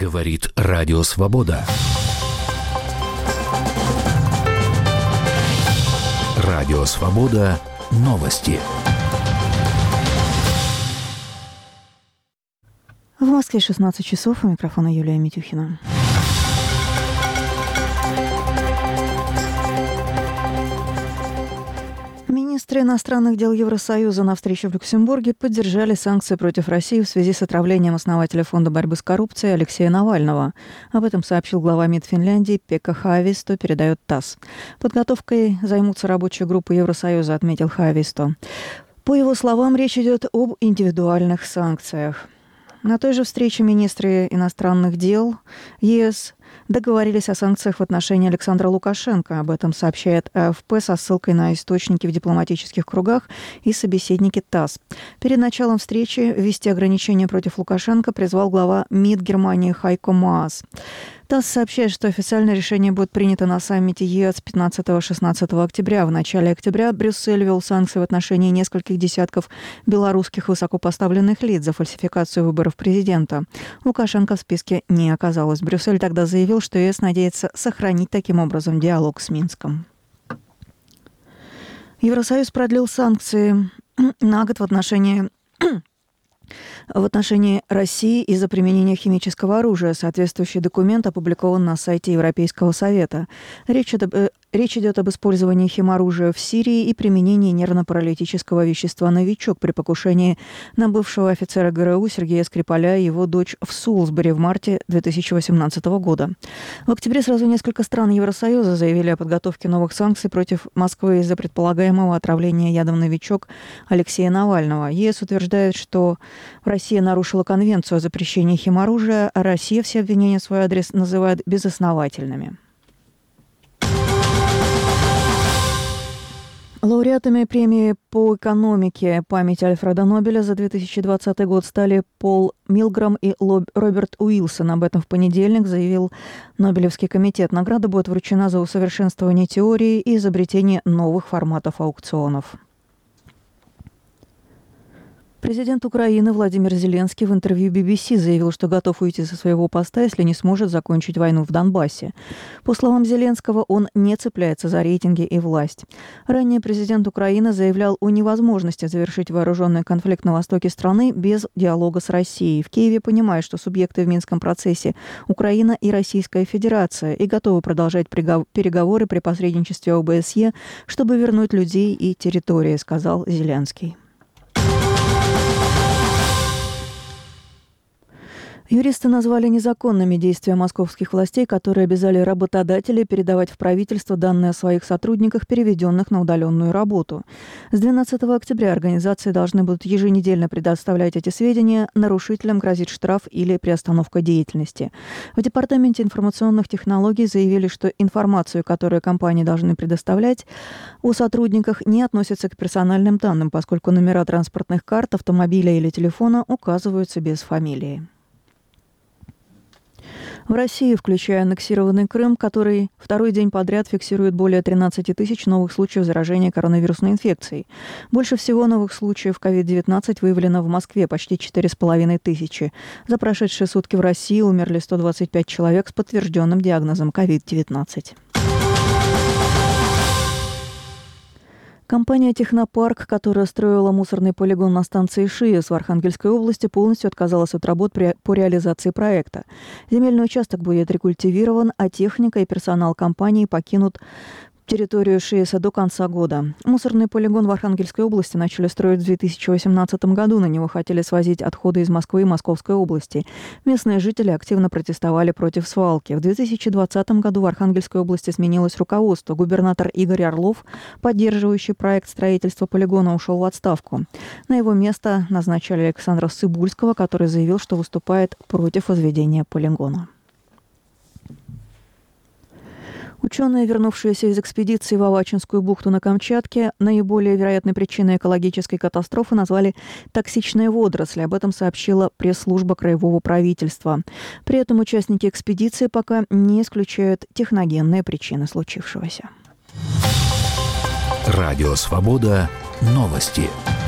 Говорит Радио Свобода. Радио Свобода. Новости. В Москве 16 часов. У микрофона Юлия Митюхина. Министры иностранных дел Евросоюза на встрече в Люксембурге поддержали санкции против России в связи с отравлением основателя Фонда борьбы с коррупцией Алексея Навального. Об этом сообщил глава МИД Финляндии Пекка Хаависто, передает ТАСС. Подготовкой займутся рабочие группы Евросоюза, отметил Хаависто. По его словам, речь идет об индивидуальных санкциях. На той же встрече министры иностранных дел ЕС договорились о санкциях в отношении Александра Лукашенко. Об этом сообщает АФП со ссылкой на источники в дипломатических кругах и собеседники ТАСС. Перед началом встречи ввести ограничения против Лукашенко призвал глава МИД Германии Хайко Маас. ТАСС сообщает, что официальное решение будет принято на саммите ЕС 15-16 октября. В начале октября Брюссель ввел санкции в отношении нескольких десятков белорусских высокопоставленных лиц за фальсификацию выборов президента. Лукашенко в списке не оказалось. Брюссель тогда заявил, что ЕС надеется сохранить таким образом диалог с Минском. Евросоюз продлил санкции на год в отношении России из-за применения химического оружия. Соответствующий документ опубликован на сайте Европейского совета. Речь идет об использовании химоружия в Сирии и применении нервно-паралитического вещества «Новичок» при покушении на бывшего офицера ГРУ Сергея Скрипаля и его дочь в Солсбери в марте 2018 года. В октябре сразу несколько стран Евросоюза заявили о подготовке новых санкций против Москвы из-за предполагаемого отравления ядом «Новичок» Алексея Навального. ЕС утверждает, что Россия нарушила конвенцию о запрещении химоружия, а Россия все обвинения в свой адрес называет безосновательными. Лауреатами премии по экономике «Память Альфреда Нобеля» за 2020 год стали Пол Милграм и Роберт Уилсон. Об этом в понедельник заявил Нобелевский комитет. Награда будет вручена за усовершенствование теории и изобретение новых форматов аукционов. Президент Украины Владимир Зеленский в интервью BBC заявил, что готов уйти со своего поста, если не сможет закончить войну в Донбассе. По словам Зеленского, он не цепляется за рейтинги и власть. Ранее президент Украины заявлял о невозможности завершить вооруженный конфликт на востоке страны без диалога с Россией. В Киеве понимают, что субъекты в Минском процессе Украина и Российская Федерация и готовы продолжать переговоры при посредничестве ОБСЕ, чтобы вернуть людей и территории, сказал Зеленский. Юристы назвали незаконными действия московских властей, которые обязали работодателей передавать в правительство данные о своих сотрудниках, переведенных на удаленную работу. С 12 октября организации должны будут еженедельно предоставлять эти сведения, нарушителям грозит штраф или приостановка деятельности. В Департаменте информационных технологий заявили, что информацию, которую компании должны предоставлять о сотрудниках, не относится к персональным данным, поскольку номера транспортных карт, автомобиля или телефона указываются без фамилии. В России, включая аннексированный Крым, который второй день подряд фиксирует более 13 тысяч новых случаев заражения коронавирусной инфекцией. Больше всего новых случаев COVID-19 выявлено в Москве, почти 4,5 тысячи. За прошедшие сутки в России умерли 125 человек с подтвержденным диагнозом COVID-19. Компания «Технопарк», которая строила мусорный полигон на станции ШИЭС в Архангельской области, полностью отказалась от работ по реализации проекта. Земельный участок будет рекультивирован, а техника и персонал компании покинут территорию ШИЭСа до конца года. Мусорный полигон в Архангельской области начали строить в 2018 году. На него хотели свозить отходы из Москвы и Московской области. Местные жители активно протестовали против свалки. В 2020 году в Архангельской области сменилось руководство. Губернатор Игорь Орлов, поддерживающий проект строительства полигона, ушел в отставку. На его место назначили Александра Цыбульского, который заявил, что выступает против возведения полигона. Ученые, вернувшиеся из экспедиции в Авачинскую бухту на Камчатке, наиболее вероятной причиной экологической катастрофы назвали токсичные водоросли. Об этом сообщила пресс-служба краевого правительства. При этом участники экспедиции пока не исключают техногенные причины случившегося. Радио «Свобода». Новости.